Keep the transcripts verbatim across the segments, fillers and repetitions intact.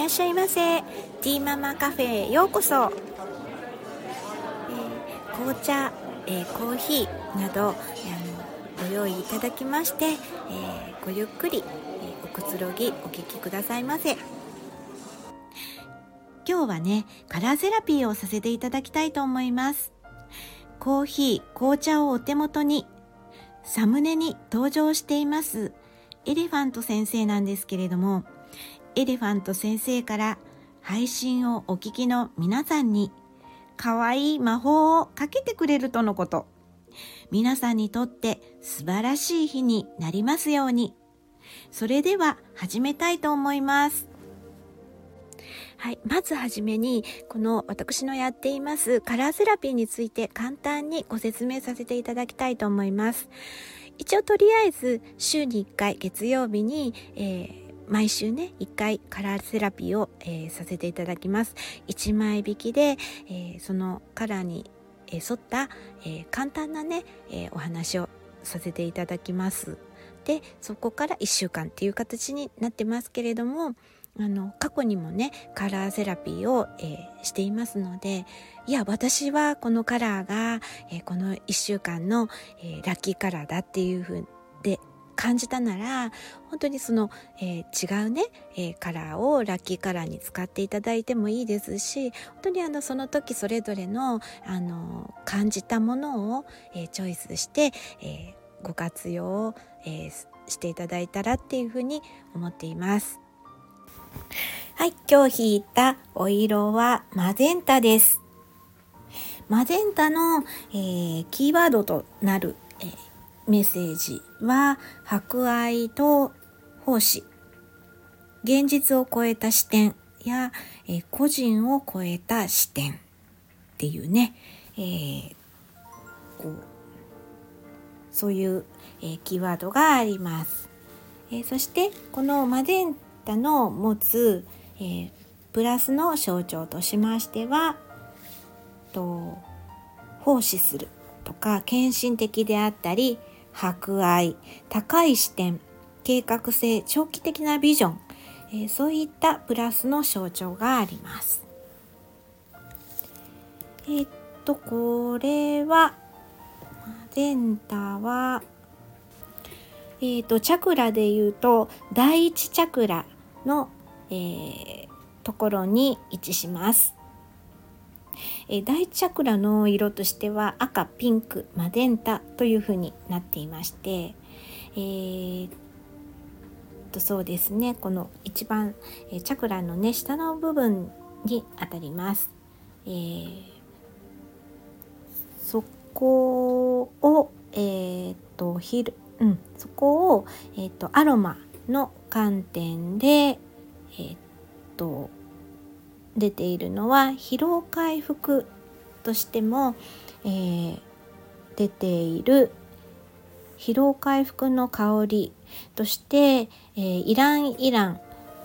らっしゃいませ。ティーママカフェへようこそ。えー、紅茶、えー、コーヒーなど、えー、ご用意いただきまして、えー、ごゆっくり、えー、おくつろぎお聞きくださいませ。今日はね、カラーセラピーをさせていただきたいと思います。コーヒー、紅茶をお手元に、サムネに登場していますエレファント先生なんですけれども、エレファント先生から配信をお聞きの皆さんに可愛い魔法をかけてくれるとのこと。皆さんにとって素晴らしい日になりますように。それでは始めたいと思います。はい、まずはじめにこの私のやっていますカラーセラピーについて簡単にご説明させていただきたいと思います。一応とりあえず週にいっかい月曜日に、えー毎週ねいっかいカラーセラピーを、えー、させていただきます。いちまい引きで、えー、そのカラーに、えー、沿った、えー、簡単なね、えー、お話をさせていただきます。でそこからいっしゅうかんっていう形になってますけれども、あの過去にもねカラーセラピーを、えー、していますので、いや私はこのカラーが、えー、このいっしゅうかんの、えー、ラッキーカラーだっていう風で感じたなら、本当にその、えー、違うね、えー、カラーをラッキーカラーに使っていただいてもいいですし、本当にあのその時それぞれの、あの感じたものを、えー、チョイスして、えー、ご活用を、えー、していただいたらっていうふうに思っています。はい、今日引いたお色はマゼンタです。マゼンタの、えー、キーワードとなる、えーメッセージは博愛と奉仕、現実を超えた視点や、えー、個人を超えた視点っていうね、えー、こうそういう、えー、キーワードがあります。えー、そしてこのマゼンタの持つ、えー、プラスの象徴としましては、と奉仕するとか献身的であったり、博愛、高い視点、計画性、長期的なビジョン、えー、そういったプラスの象徴があります。えー、っとこれはマゼンタは、えー、っとチャクラでいうと第一チャクラの、えー、ところに位置します。えー、第一チャクラの色としては赤、ピンク、マゼンタというふうになっていまして、えー、とそうですね、この一番、えー、チャクラのね下の部分にあたります。えー、そこを、えー、とひる、うん、そこを、えー、とアロマの観点で、えー、と出ているのは疲労回復としても、えー、出ている疲労回復の香りとして、えー、イランイラン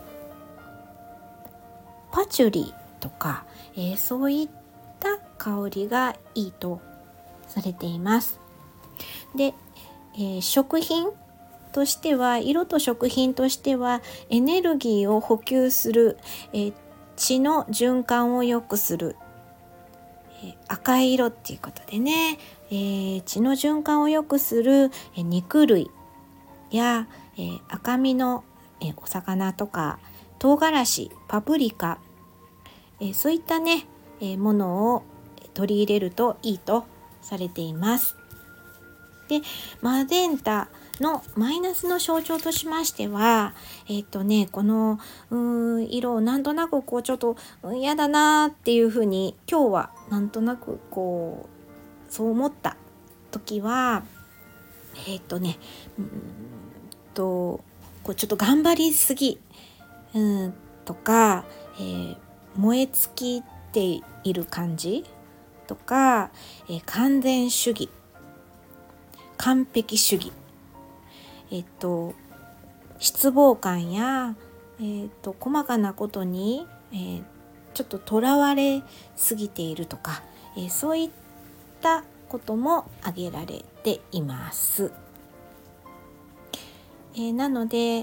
パチュリとか、えー、そういった香りがいいとされています。で、えー、食品としては、色と食品としてはエネルギーを補給する、えー、血の循環を良くする、えー、赤い色っていうことでね、えー、血の循環を良くする、えー、肉類や、えー、赤身の、えー、お魚とか唐辛子、パプリカ、えー、そういったね、えー、ものを取り入れるといいとされています。で、マゼンタのマイナスの象徴としましては、えっとね、このうーん色をなんとなくこうちょっと嫌だなっていうふうに今日はなんとなくこうそう思った時は、えっとね、うーんとこうちょっと頑張りすぎ、うん、とか、えー、燃え尽きている感じとか、えー、完全主義、完璧主義、えっと失望感や、えっと細かなことに、えー、ちょっととらわれすぎているとか、えー、そういったことも挙げられています。えー、なので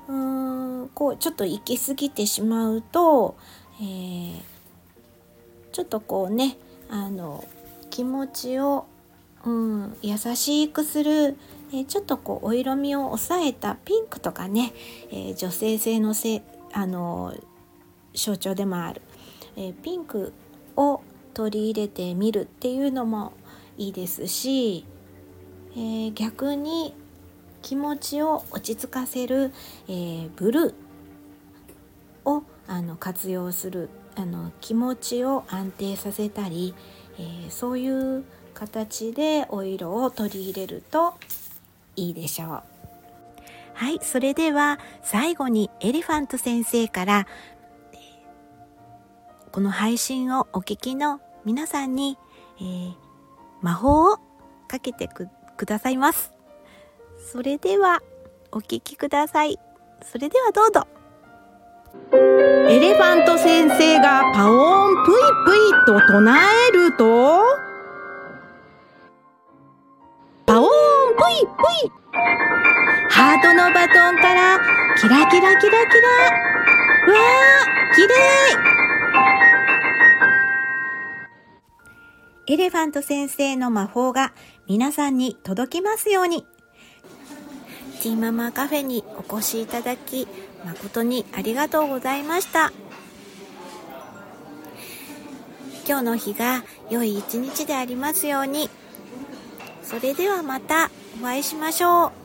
うーんこうちょっと行き過ぎてしまうと、えー、ちょっとこうねあの気持ちを、うん、優しくする、えー、ちょっとこうお色味を抑えたピンクとかね、えー、女性性のせあの象徴でもある、えー、ピンクを取り入れてみるっていうのもいいですし、えー、逆に気持ちを落ち着かせる、えー、ブルーをあの活用する、あの気持ちを安定させたり、えー、そういう形でお色を取り入れるといいでしょう。はい、それでは最後にエレファント先生からこの配信をお聞きの皆さんに、えー、魔法をかけて く, くださいます。それではお聞きください。それではどうぞ。 エレファント先生がパオーンプイプイと唱えると、パオーンプイプイ、 ハートのバトンからキラキラキラキラ、わー、きれい。エレファント先生の魔法が皆さんに届きますように。ティーママカフェにお越しいただき誠にありがとうございました。今日の日が良い一日でありますように。それではまたお会いしましょう。